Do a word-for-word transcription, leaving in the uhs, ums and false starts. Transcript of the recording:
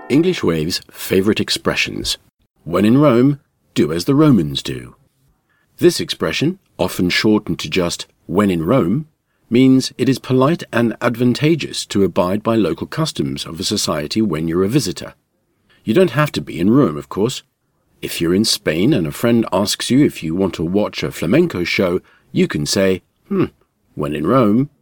English Wave's favourite expressions. When in Rome, do as the Romans do. This expression, often shortened to just when in Rome, means it is polite and advantageous to abide by local customs of a society when you're a visitor. You don't have to be in Rome, of course. If you're in Spain and a friend asks you if you want to watch a flamenco show, you can say, hmm, when in Rome,